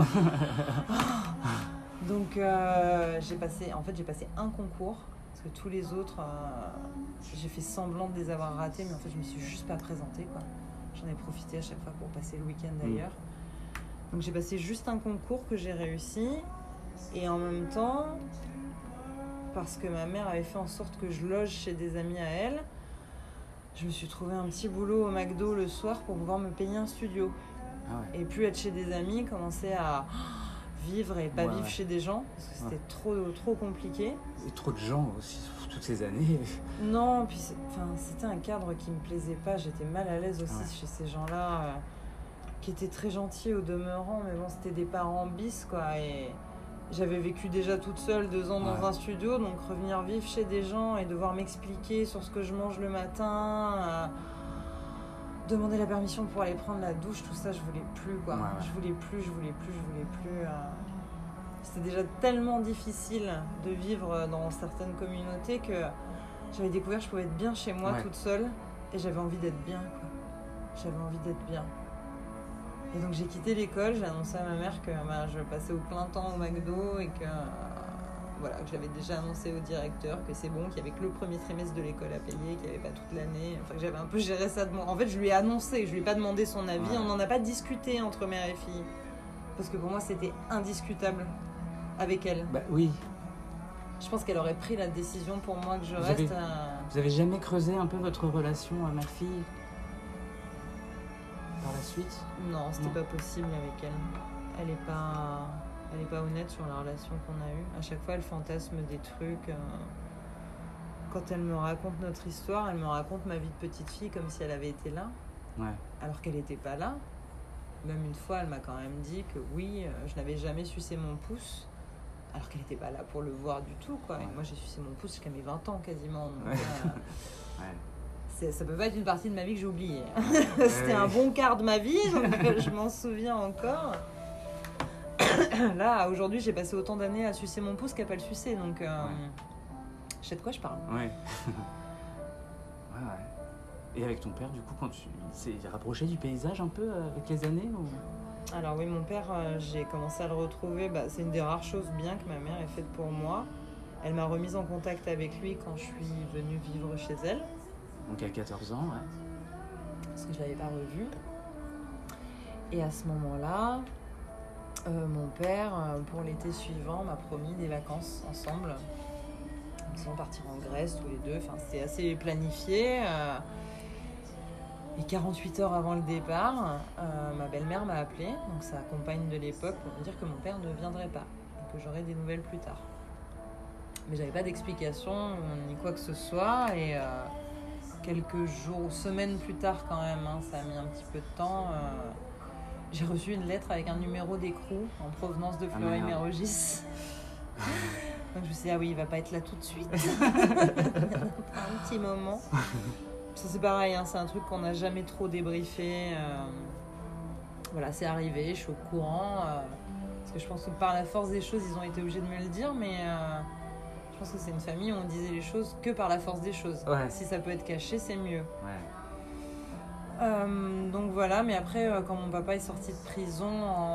Donc euh, j'ai passé, en fait, j'ai passé un concours. Parce que tous les autres, euh, j'ai fait semblant de les avoir ratés. Mais en fait, je me suis juste pas présentée, quoi. J'en ai profité à chaque fois pour passer le week-end d'ailleurs. Donc j'ai passé juste un concours que j'ai réussi. Et en même temps, parce que ma mère avait fait en sorte que je loge chez des amis à elle, je me suis trouvé un petit boulot au McDo le soir pour pouvoir me payer un studio. Ah ouais. Et plus être chez des amis, commencer à vivre et pas Ouais, vivre ouais. chez des gens, parce que c'était Ouais. trop, trop compliqué. Et trop de gens aussi, toutes ces années. Non, puis c'est- enfin, c'était un cadre qui me plaisait pas. J'étais mal à l'aise aussi Ouais. chez ces gens-là, euh, qui étaient très gentils au demeurant, mais bon, c'était des parents bis, quoi. Et j'avais vécu déjà toute seule deux ans dans Ouais. un studio, donc revenir vivre chez des gens et devoir m'expliquer sur ce que je mange le matin, euh, demander la permission pour aller prendre la douche, tout ça, je voulais plus, quoi. Ouais, ouais. Je voulais plus, je voulais plus, je voulais plus. euh. C'était déjà tellement difficile de vivre dans certaines communautés que j'avais découvert que je pouvais être bien chez moi Ouais. toute seule et j'avais envie d'être bien, quoi. J'avais envie d'être bien. Et donc j'ai quitté l'école, j'ai annoncé à ma mère que bah, je passais au plein temps au McDo et que, euh, voilà, que j'avais déjà annoncé au directeur que c'est bon, qu'il n'y avait que le premier trimestre de l'école à payer, qu'il n'y avait pas toute l'année. Enfin, que j'avais un peu géré ça de moi. En fait, je lui ai annoncé, je lui ai pas demandé son avis, Ouais. on n'en a pas discuté entre mère et fille. Parce que pour moi, c'était indiscutable avec elle. Bah oui. Je pense qu'elle aurait pris la décision pour moi que je Vous reste. avez- euh, Vous avez jamais creusé un peu votre relation à mère-fille par la suite? Non, c'était Non. pas possible avec elle. Elle est pas, elle est pas honnête sur la relation qu'on a eue. À chaque fois, elle fantasme des trucs. euh, Quand elle me raconte notre histoire, elle me raconte ma vie de petite fille comme si elle avait été là, Ouais. alors qu'elle n'était pas là. Même une fois, elle m'a quand même dit que oui, euh, je n'avais jamais sucé mon pouce, alors qu'elle n'était pas là pour le voir du tout, quoi. Et Ouais. moi, j'ai sucé mon pouce jusqu'à mes vingt ans quasiment. Donc, Ouais. euh, Ouais. c'est- ça peut pas être une partie de ma vie que j'ai oubliée. Ouais, C'était ouais. un bon quart de ma vie, donc euh, je m'en souviens encore. Là, aujourd'hui, j'ai passé autant d'années à sucer mon pouce qu'à pas le sucer, donc euh, Ouais. je sais de quoi je parle. Ouais. Ouais, ouais. Et avec ton père, du coup, quand tu il s'est rapproché du paysage un peu euh, avec les années ou... Alors oui, mon père, euh, j'ai commencé à le retrouver. Bah, c'est une des rares choses bien que ma mère ait faites pour moi. Elle m'a remise en contact avec lui quand je suis venue vivre chez elle, Donc à quatorze ans, ouais. parce que je l'avais pas revu. Et à ce moment-là, euh, mon père, euh, pour l'été suivant, m'a promis des vacances ensemble. Ils sont partis en Grèce tous les deux. Enfin, c'était assez planifié. Euh, et quarante-huit heures avant le départ, euh, ma belle-mère m'a appelé, donc sa compagne de l'époque, pour me dire que mon père ne viendrait pas et que j'aurais des nouvelles plus tard. Mais j'avais pas d'explication ni quoi que ce soit. Et euh, quelques jours, semaines plus tard quand même, hein, ça a mis un petit peu de temps, euh, j'ai reçu une lettre avec un numéro d'écrou en provenance de Fleury-Mérogis. Donc je me suis dit, ah oui, il va pas être là tout de suite. Un petit moment. Ça c'est pareil, hein, c'est un truc qu'on n'a jamais trop débriefé. Euh, voilà, c'est arrivé, je suis au courant. Euh, parce que je pense que par la force des choses, ils ont été obligés de me le dire, mais euh, je pense que c'est une famille où on disait les choses que par la force des choses. Ouais. Si ça peut être caché, c'est mieux. Ouais. Euh, donc voilà, mais après, euh, quand mon papa est sorti de prison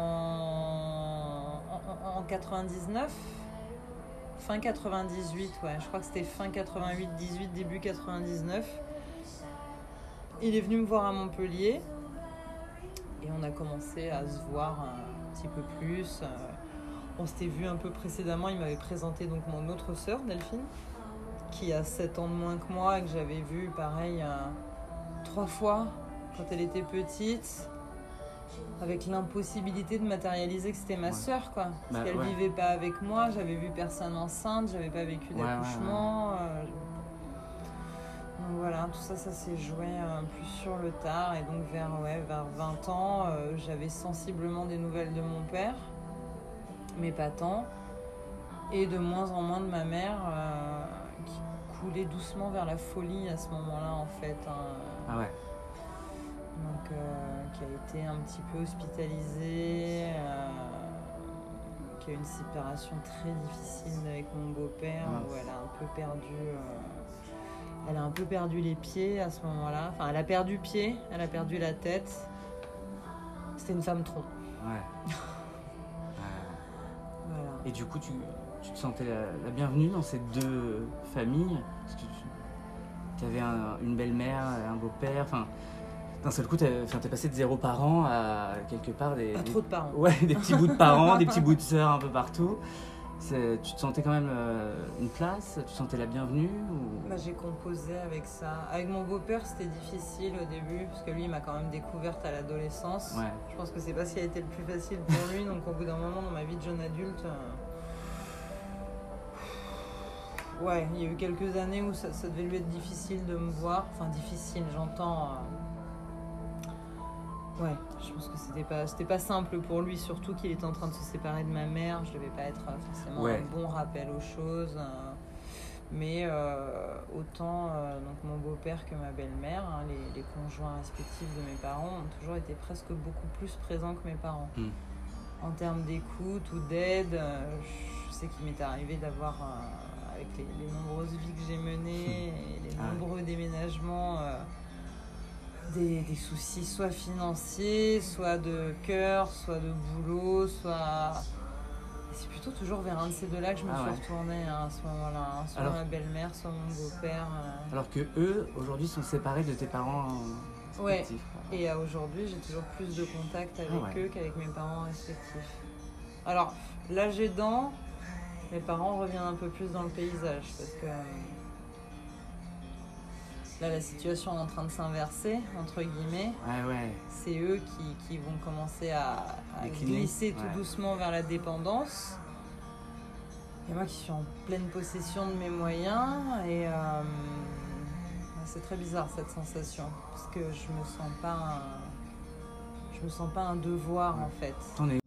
en, en, en quatre-vingt-dix-neuf, fin quatre-vingt-dix-huit, ouais, je crois que c'était fin quatre-vingt-huit dix-huit, début quatre-vingt-dix-neuf, il est venu me voir à Montpellier et on a commencé à se voir un petit peu plus. On s'était vu un peu précédemment, il m'avait présenté donc mon autre sœur, Delphine, qui a sept ans de moins que moi et que j'avais vue pareil euh, trois fois quand elle était petite, avec l'impossibilité de matérialiser que c'était ma ouais. sœur, quoi. Parce bah, qu'elle ouais. vivait pas avec moi, j'avais vu personne enceinte, j'avais pas vécu d'accouchement. Ouais, ouais, ouais. Euh, donc voilà, tout ça, ça s'est joué euh, plus sur le tard. Et donc vers, ouais, vers vingt ans, euh, j'avais sensiblement des nouvelles de mon père, mais pas tant. Et de moins en moins de ma mère, euh, qui coulait doucement vers la folie à ce moment-là, en fait. Hein. Ah ouais. Donc, euh, qui a été un petit peu hospitalisée, euh, qui a eu une séparation très difficile avec mon beau-père, ah. où elle a un peu perdu, euh, elle a un peu perdu les pieds à ce moment-là. Enfin, elle a perdu pied, elle a perdu la tête. C'était une femme tronc. Ouais. Voilà. Et du coup, tu, tu te sentais la, la bienvenue dans ces deux familles, parce que tu avais un, une belle-mère, un beau-père, enfin. D'un seul coup, t'es, t'es passé de zéro parent à quelque part des... Pas des, trop de parents. Ouais, des petits bouts de parents, des petits bouts de sœurs un peu partout. C'est, tu te sentais quand même euh, une place? Tu te sentais la bienvenue ou... Bah, j'ai composé avec ça. Avec mon beau-père, c'était difficile au début, parce que lui, il m'a quand même découverte à l'adolescence. Ouais. Je pense que c'est pas ce qui a été le plus facile pour lui. Donc au bout d'un moment, dans ma vie de jeune adulte... Euh... Ouais, il y a eu quelques années où ça, ça devait lui être difficile de me voir. Enfin, difficile, j'entends... Euh... Ouais, je pense que c'était pas, c'était pas simple pour lui, surtout qu'il était en train de se séparer de ma mère. Je devais pas être forcément ouais. un bon rappel aux choses. Hein. Mais euh, autant euh, donc mon beau-père que ma belle-mère, hein, les, les conjoints respectifs de mes parents, ont toujours été presque beaucoup plus présents que mes parents. Mm. En termes d'écoute ou d'aide, euh, je sais qu'il m'est arrivé d'avoir, euh, avec les, les nombreuses vies que j'ai menées et les ah. nombreux déménagements... Euh, Des, des soucis soit financiers, soit de cœur, soit de boulot, soit... Et c'est plutôt toujours vers un de ces deux-là que je me ah suis ouais. retournée hein, à ce moment-là. Hein. Soit alors, ma belle-mère, soit mon beau-père. Euh... Alors que eux, aujourd'hui, sont séparés de tes parents respectifs. Ouais, et euh, aujourd'hui, j'ai toujours plus de contact avec ah ouais. eux qu'avec mes parents respectifs. Alors, l'âge aidant, mes parents reviennent un peu plus dans le paysage parce que... Là, la situation est en train de s'inverser, entre guillemets. Ouais, ouais. C'est eux qui, qui vont commencer à, à glisser tout ouais. doucement vers la dépendance. Et moi qui suis en pleine possession de mes moyens. Et euh, c'est très bizarre cette sensation. Parce que je me sens pas un, je me sens pas un devoir ouais. en fait. T'en es...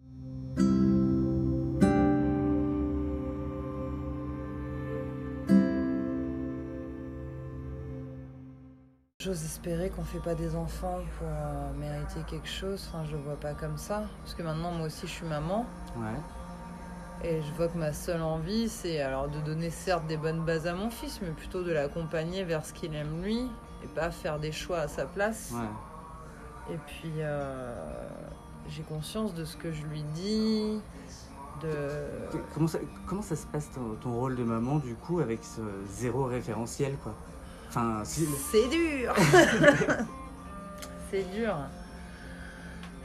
J'ose espérer qu'on fait pas des enfants pour euh, mériter quelque chose. Enfin, je le vois pas comme ça. Parce que maintenant, moi aussi, je suis maman. Ouais. Et je vois que ma seule envie, c'est alors de donner certes des bonnes bases à mon fils, mais plutôt de l'accompagner vers ce qu'il aime lui et pas faire des choix à sa place. Ouais. Et puis, euh, j'ai conscience de ce que je lui dis. De... Comment ça, comment ça se passe ton, ton rôle de maman, du coup, avec ce zéro référentiel, quoi? Enfin, si... C'est dur. C'est dur.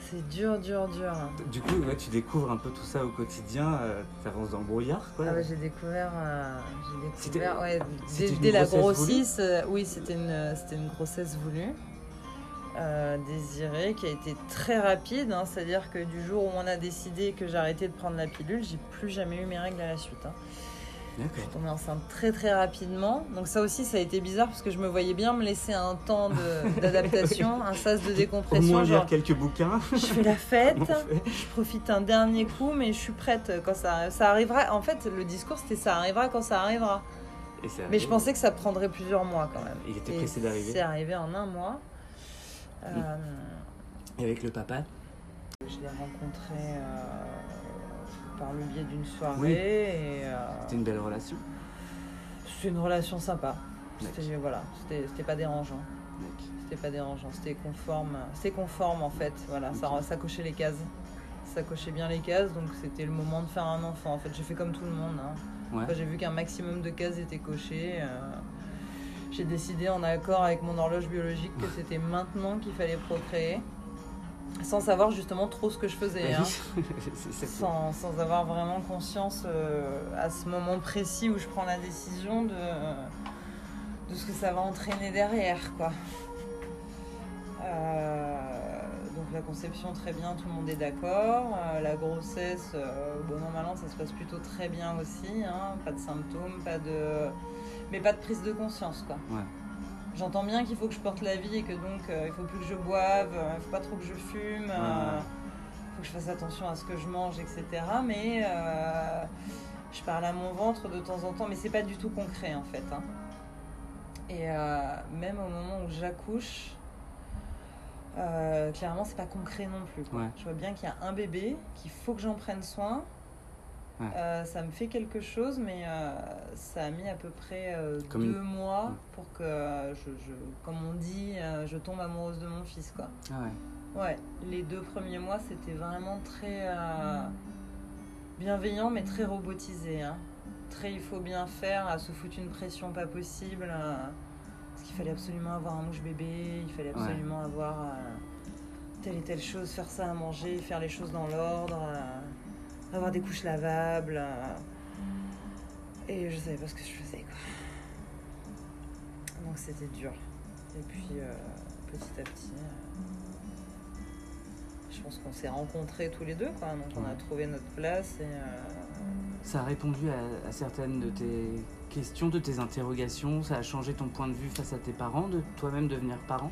c'est dur, dur, dur. Du coup, ouais, tu découvres un peu tout ça au quotidien, euh, t'avances dans le brouillard, quoi. Ah ouais, j'ai découvert, euh, j'ai C'était- découvert ouais, c'était dès, une dès la grossesse grossesse, euh, oui, c'était une, c'était une grossesse voulue, euh, désirée, qui a été très rapide, hein, c'est-à-dire que du jour où on a décidé que j'arrêtais de prendre la pilule, j'ai plus jamais eu mes règles à la suite. Hein. Je suis D'accord. tombée enceinte très très rapidement. Donc ça aussi, ça a été bizarre parce que je me voyais bien me laisser un temps de- d'adaptation, un sas de Au décompression. moins lire Genre, quelques bouquins. je fais la fête, Comment on fait je profite un dernier coup, mais je suis prête quand ça, ça arrivera. En fait, le discours, c'était ça arrivera quand ça arrivera. Et c'est Mais arrivé. je pensais que ça prendrait plusieurs mois quand même. Il était Et pressé d'arriver. c'est arrivé en un mois. Euh, Et avec le papa. je l'ai rencontré euh, par le biais d'une soirée. Oui. Et, euh, C'était une belle relation. c'est une relation sympa. D'accord. C'était, voilà, c'était, c'était pas dérangeant. Mec. C'était pas dérangeant, c'était conforme. C'était conforme en fait. Voilà, ça, Ok. ça cochait les cases. Ça cochait bien les cases, donc c'était le moment de faire un enfant. En fait, j'ai fait comme tout le monde. Hein. Ouais. Enfin, j'ai vu qu'un maximum de cases étaient cochées. euh, J'ai décidé en accord avec mon horloge biologique que c'était maintenant qu'il fallait procréer. Sans savoir justement trop ce que je faisais. Bah Hein. oui. C'est- c'est- Sans, sans avoir vraiment conscience euh, à ce moment précis où je prends la décision de, de ce que ça va entraîner derrière, quoi. Euh, donc la conception, très bien, tout le monde est d'accord. Euh, la grossesse, euh, bon normalement ça se passe plutôt très bien aussi, hein. Pas de symptômes, pas de... mais pas de prise de conscience, quoi. Ouais. J'entends bien qu'il faut que je porte la vie et que donc euh, il faut plus que je boive, euh, il faut pas trop que je fume, euh, faut que je fasse attention à ce que je mange, et cetera. Mais euh, je parle à mon ventre de temps en temps, mais c'est pas du tout concret en fait. Hein. Et euh, même au moment où j'accouche, euh, clairement c'est pas concret non plus. Quoi. Ouais. Je vois bien qu'il y a un bébé, qu'il faut que j'en prenne soin. Ouais. Euh, ça me fait quelque chose, mais euh, ça a mis à peu près euh, Comme deux une- mois Ouais. pour que, euh, je, je, comme on dit, euh, je tombe amoureuse de mon fils, quoi. Ah ouais. Ouais, les deux premiers mois, c'était vraiment très euh, bienveillant, mais très robotisé. Hein. Très, il faut bien faire, à se foutre une pression pas possible. euh, parce qu'il fallait absolument avoir un mouche bébé, il fallait absolument ouais. avoir euh, telle et telle chose, faire ça à manger, faire les choses dans l'ordre. Euh, avoir des couches lavables euh, et je savais pas ce que je faisais, quoi. Donc c'était dur. Et puis euh, petit à petit euh, je pense qu'on s'est rencontrés tous les deux, quoi. Donc on a trouvé notre place et euh... ça a répondu à, à certaines de tes questions, de tes interrogations. Ça a changé ton point de vue face à tes parents, de toi-même devenir parent?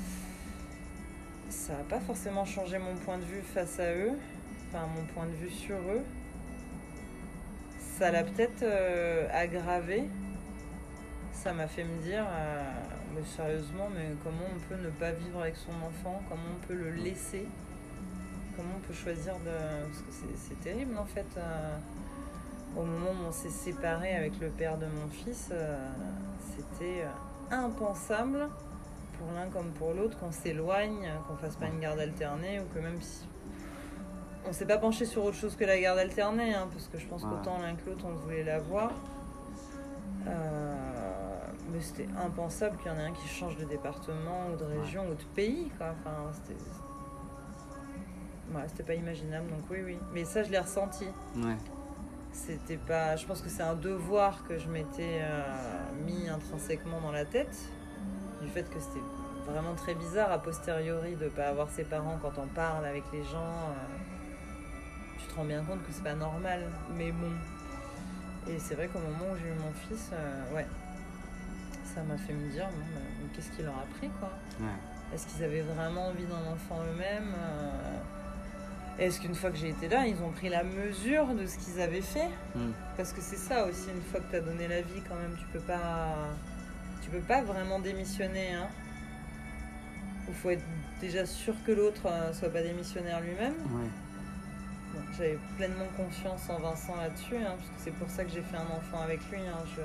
Ça n'a pas forcément changé mon point de vue face à eux. Enfin, mon point de vue sur eux, ça l'a peut-être euh, aggravé. Ça m'a fait me dire, euh, mais sérieusement, mais comment on peut ne pas vivre avec son enfant? Comment on peut le laisser? Comment on peut choisir de... Parce que c'est, c'est terrible, en fait. Euh, au moment où on s'est séparés avec le père de mon fils, euh, c'était impensable, pour l'un comme pour l'autre, qu'on s'éloigne, qu'on fasse pas une garde alternée, ou que même si... On s'est pas penché sur autre chose que la garde alternée, hein, parce que je pense ouais. qu'autant l'un que l'autre, on voulait l'avoir. Euh, mais c'était impensable qu'il y en ait un qui change de département, ou de région, ouais. ou de pays, quoi. Enfin, c'était... Ouais, c'était pas imaginable, donc oui, oui. Mais ça, je l'ai ressenti. Ouais. C'était pas... Je pense que c'est un devoir que je m'étais euh, mis intrinsèquement dans la tête, du fait que c'était vraiment très bizarre a posteriori de pas avoir ses parents quand on parle avec les gens. Euh, tu te rends bien compte que c'est pas normal, mais bon. Et c'est vrai qu'au moment où j'ai eu mon fils, euh, ouais, ça m'a fait me dire, bon, bah, qu'est-ce qu'il leur a pris, quoi. Ouais. Est-ce qu'ils avaient vraiment envie d'un enfant eux-mêmes? euh, Est-ce qu'une fois que j'ai été là, ils ont pris la mesure de ce qu'ils avaient fait? mm. Parce que c'est ça aussi, une fois que t'as donné la vie, quand même, tu peux pas, tu peux pas vraiment démissionner, hein. Il faut être déjà sûr que l'autre euh, soit pas démissionnaire lui-même. Ouais. Bon, j'avais pleinement confiance en Vincent là-dessus, hein, parce que c'est pour ça que j'ai fait un enfant avec lui. Hein. Je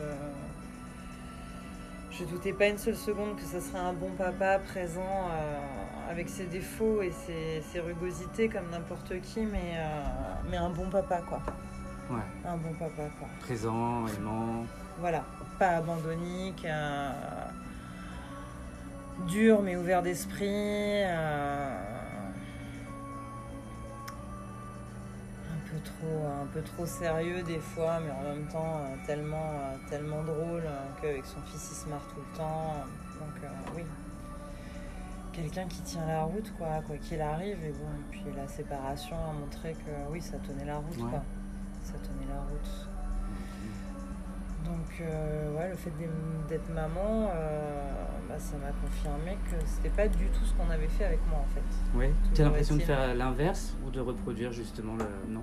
je doutais pas une seule seconde que ça serait un bon papa présent, euh, avec ses défauts et ses, ses rugosités comme n'importe qui, mais, euh, mais un bon papa, quoi. Ouais. Un bon papa, quoi. Présent, aimant. Voilà, pas abandonnique, euh, dur mais ouvert d'esprit. Euh, trop, un peu trop sérieux des fois, mais en même temps euh, tellement, euh, tellement drôle euh, qu'avec son fils il se marre tout le temps. Donc euh, oui, quelqu'un qui tient la route quoi, quoi qu'il arrive. Et bon, et puis la séparation a montré que oui, ça tenait la route Ouais. quoi, ça tenait la route. Donc euh, ouais, le fait d'être maman, euh, bah, ça m'a confirmé que c'était pas du tout ce qu'on avait fait avec moi en fait. Ouais. Tu as l'impression de est-il. faire l'inverse ou de reproduire justement le... Non.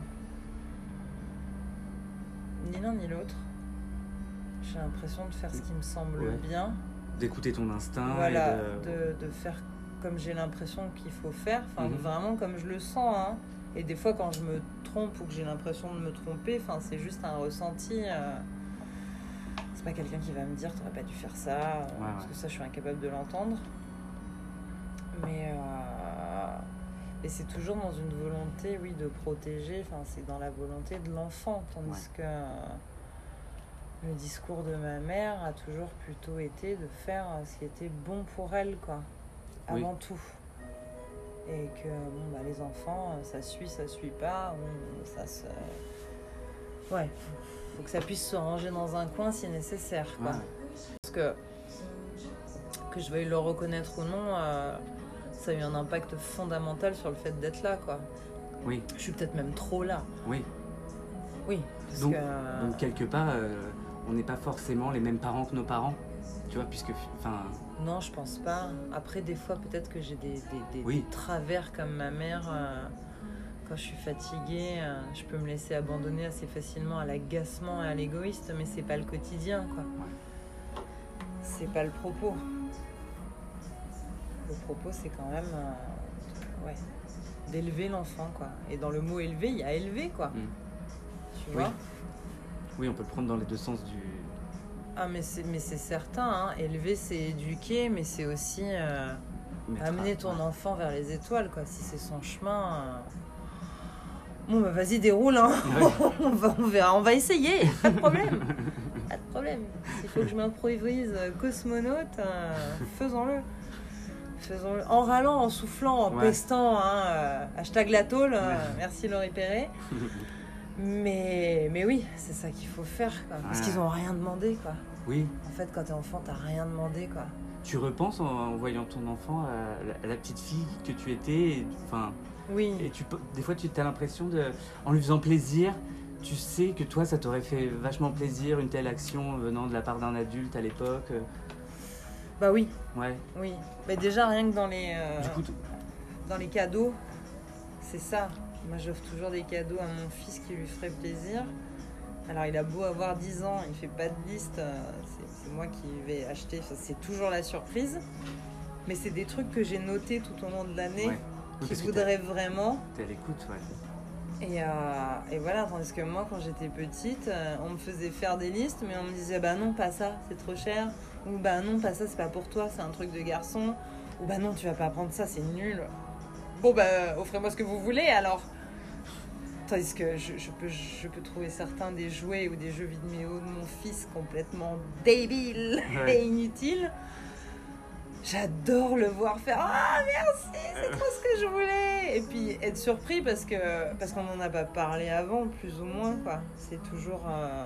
Ni l'un ni l'autre. J'ai l'impression de faire ce qui me semble Ouais. bien. D'écouter ton instinct. Voilà, et de... de, de faire comme j'ai l'impression qu'il faut faire, enfin Mhm. vraiment comme je le sens. Hein. Et des fois quand je me trompe ou que j'ai l'impression de me tromper, enfin c'est juste un ressenti. Euh... C'est pas quelqu'un qui va me dire t'aurais pas dû faire ça, euh, Ouais, parce ouais. que ça je suis incapable de l'entendre. Mais euh... et c'est toujours dans une volonté, oui, de protéger. Enfin c'est dans la volonté de l'enfant, tandis Ouais. que euh, le discours de ma mère a toujours plutôt été de faire ce qui était bon pour elle, quoi, avant Oui. tout. Et que bon, bah, les enfants, ça suit, ça suit pas, bon, ça se... Ouais, faut que ça puisse se ranger dans un coin si nécessaire, quoi. Ouais. Parce que, que je veuille le reconnaître ou non, euh, ça a eu un impact fondamental sur le fait d'être là, quoi. Oui. Je suis peut-être même trop là. Oui. Oui, parce Donc, que... donc quelque part, euh, on n'est pas forcément les mêmes parents que nos parents. Tu vois, puisque... Enfin... Non, je pense pas. Après, des fois, peut-être que j'ai des, des, des, Oui. des travers comme ma mère. Euh, quand je suis fatiguée, euh, je peux me laisser abandonner assez facilement à l'agacement et à l'égoïste, mais c'est pas le quotidien, quoi. Ouais. C'est pas le propos. Le propos, c'est quand même... Euh, ouais, d'élever l'enfant, quoi. Et dans le mot élever, il y a élever, quoi. Mm. Tu Oui. vois ? Oui, on peut le prendre dans les deux sens du... Ah, mais c'est, mais c'est certain, hein. Élever, c'est éduquer, mais c'est aussi... Euh, Mettre amener à- ton ouais. enfant vers les étoiles, quoi. Si c'est son chemin, euh... bon bah vas-y déroule, hein. Ouais. on, va, on verra, on va essayer, pas de problème, pas de problème. S'il faut que je m'improvise cosmonaute, euh, faisons-le, faisons-le, en râlant, en soufflant, en Ouais. pestant, hein, euh, hashtag la tôle, euh, Ouais. merci Laurie Perret. Mais, mais oui, c'est ça qu'il faut faire, quoi. Parce Ouais. qu'ils ont rien demandé, quoi. Oui. En fait, quand t'es enfant, t'as rien demandé, quoi. Tu repenses en, en voyant ton enfant à la, à la petite fille que tu étais, et, enfin, Oui. et tu, peux- des fois tu as l'impression de, en lui faisant plaisir, tu sais que toi ça t'aurait fait vachement plaisir une telle action venant de la part d'un adulte à l'époque. euh, Bah oui, Ouais. oui. Mais déjà, rien que dans les... euh, Du coup, t- Dans les cadeaux, c'est ça. Moi, j'offre toujours des cadeaux à mon fils qui lui ferait plaisir. Alors, il a beau avoir dix ans, il fait pas de liste. euh, C'est, c'est moi qui vais acheter. Enfin, c'est toujours la surprise. Mais c'est des trucs que j'ai notés tout au long de l'année ouais. Oui, qu'il parce que voudrait vraiment. t'es, t'es à l'écoute, ouais. Et, euh, et voilà, tandis que moi, quand j'étais petite, euh, on me faisait faire des listes, mais on me disait, bah non, pas ça, c'est trop cher. Ou bah non, pas ça, c'est pas pour toi, c'est un truc de garçon. Ou bah non, tu vas pas prendre ça, c'est nul. Bon bah, offrez-moi ce que vous voulez alors. Tandis que je, je, peux, je peux trouver certains des jouets ou des jeux vidéo de mon fils complètement débiles Ouais. et inutiles. J'adore le voir faire « Ah, merci, c'est trop ce que je voulais !» Et puis être surpris parce, que, parce qu'on n'en a pas parlé avant, plus ou moins, quoi. C'est toujours... Euh,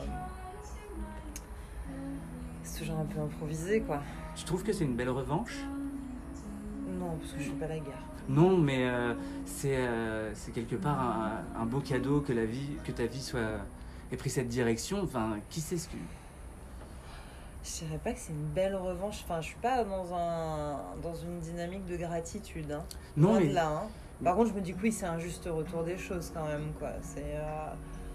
c'est toujours un peu improvisé, quoi. Tu trouves que c'est une belle revanche? Non, parce que je suis pas la guerre. Non, mais euh, c'est, euh, c'est quelque part un, un beau cadeau que, la vie, que ta vie soit, ait pris cette direction. Enfin, qui sait ce que... Je dirais pas que c'est une belle revanche. Enfin, je suis pas dans, un, dans une dynamique de gratitude. Hein. Non, Loin mais... de là. Hein. Par contre, je me dis que oui, c'est un juste retour des choses quand même, quoi. C'est, euh...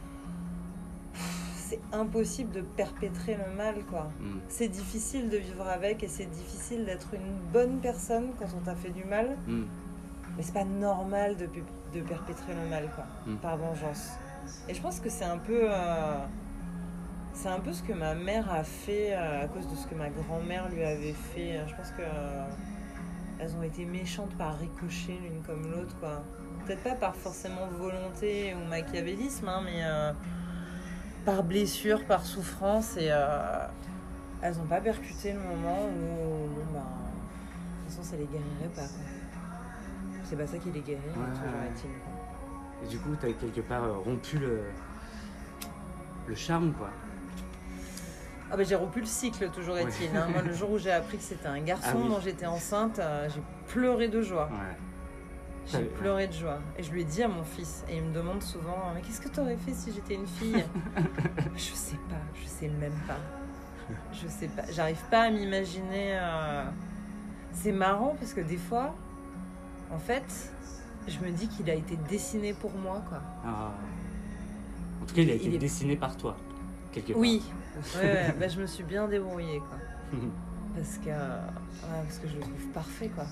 c'est impossible de perpétrer le mal, quoi. Mm. C'est difficile de vivre avec et c'est difficile d'être une bonne personne quand on t'a fait du mal. Mm. Mais c'est pas normal de, de perpétrer le mal, quoi, Mm. par vengeance. Et je pense que c'est un peu... Euh... C'est un peu ce que ma mère a fait euh, à cause de ce que ma grand-mère lui avait fait. Je pense que euh, elles ont été méchantes par ricochet l'une comme l'autre, quoi. Peut-être pas par forcément volonté ou machiavélisme, hein, mais euh, par blessure, par souffrance. Et euh, elles n'ont pas percuté le moment où, bon, ben, de toute façon, ça les guérirait pas, quoi. C'est pas ça qui les guérit, Ouais, toujours ouais. est-il, quoi. Et du coup, tu as quelque part euh, rompu le, le charme, quoi. Ah bah j'ai rompu le cycle, toujours est-il. Hein. Moi, le jour où j'ai appris que c'était un garçon ah, oui. dont j'étais enceinte, euh, j'ai pleuré de joie. Ouais. J'ai ah, pleuré ouais. de joie. Et je lui ai dit à mon fils, et il me demande souvent, mais qu'est-ce que tu aurais fait si j'étais une fille? Je sais pas, je sais même pas. Je sais pas, j'arrive pas à m'imaginer. Euh... C'est marrant parce que des fois, en fait, je me dis qu'il a été dessiné pour moi, quoi. Ah. En tout cas, il a été il est... dessiné par toi, quelque part. Oui. Ouais, ouais, bah, je me suis bien débrouillée, quoi. Parce que, ouais, parce que je le trouve parfait, quoi.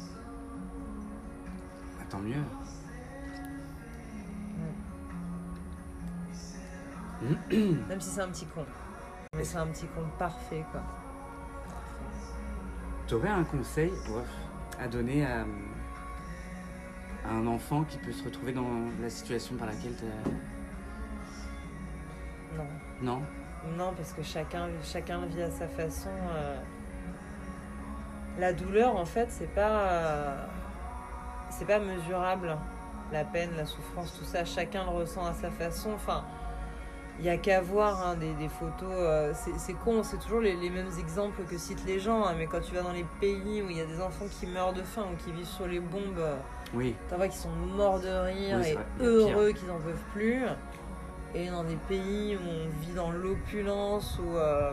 Bah, tant mieux. Mm. Même si c'est un petit con. Mais c'est un petit con parfait, quoi. Tu aurais un conseil à donner à, à un enfant qui peut se retrouver dans la situation par laquelle tu es... Non. Non Non, parce que chacun, chacun le vit à sa façon. Euh... La douleur, en fait, c'est pas, euh... c'est pas mesurable. La peine, la souffrance, tout ça, chacun le ressent à sa façon. Enfin, il n'y a qu'à voir hein, des, des photos. Euh... C'est, c'est con, c'est toujours les, les mêmes exemples que citent les gens. Hein, mais quand tu vas dans les pays où il y a des enfants qui meurent de faim ou qui vivent sur les bombes, oui. tu vois qu'ils sont morts de rire oui, et vrai, heureux qu'ils n'en peuvent plus. Et dans des pays où on vit dans l'opulence, où euh,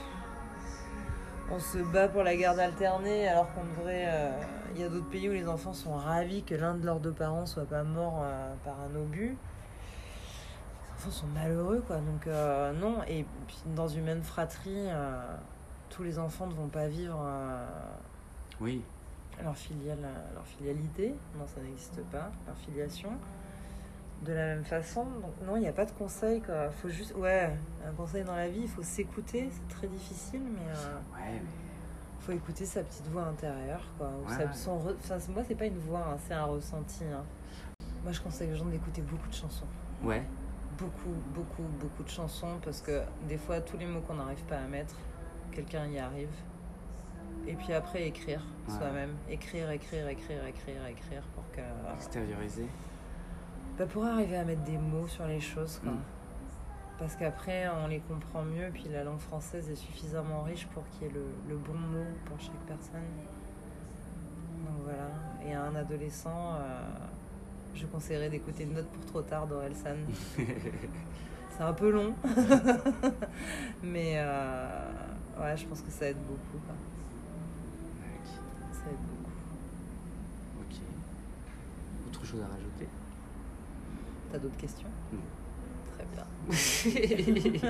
on se bat pour la garde alternée, alors qu'on devrait... Il euh, y a d'autres pays où les enfants sont ravis que l'un de leurs deux parents soit pas mort euh, par un obus. Les enfants sont malheureux, quoi. Donc euh, non, et puis dans une même fratrie, euh, tous les enfants ne vont pas vivre euh, oui. leur, filiale, leur filialité. Non, ça n'existe pas, leur filiation. De la même façon, donc non, il n'y a pas de conseil, quoi. Faut juste, ouais, un conseil dans la vie, il faut s'écouter, c'est très difficile, mais euh, ouais, mais faut écouter sa petite voix intérieure, quoi. Ou ouais, sa, ouais. son re... enfin, moi, c'est pas une voix, hein, c'est un ressenti. Hein. Moi, je conseille aux gens d'écouter beaucoup de chansons. Ouais. Beaucoup, beaucoup, beaucoup de chansons, parce que des fois, tous les mots qu'on n'arrive pas à mettre, quelqu'un y arrive. Et puis après, écrire ouais. soi-même, écrire, écrire, écrire, écrire, écrire, pour que euh, extérioriser. Bah pour arriver à mettre des mots sur les choses, quoi. Mm. Parce qu'après, on les comprend mieux, puis la langue française est suffisamment riche pour qu'il y ait le, le bon mot pour chaque personne. Donc voilà. Et à un adolescent, euh, je conseillerais d'écouter Note pour trop tard d'Orelsan. C'est un peu long, mais euh, ouais, je pense que ça aide beaucoup, quoi. Ça aide beaucoup. Ok. Autre chose à rajouter? T'as d'autres questions? Non. Très bien.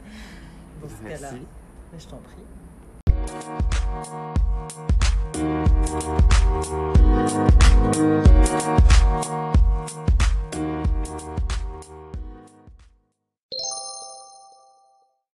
Dans ce Merci. cas-là, mais je t'en prie.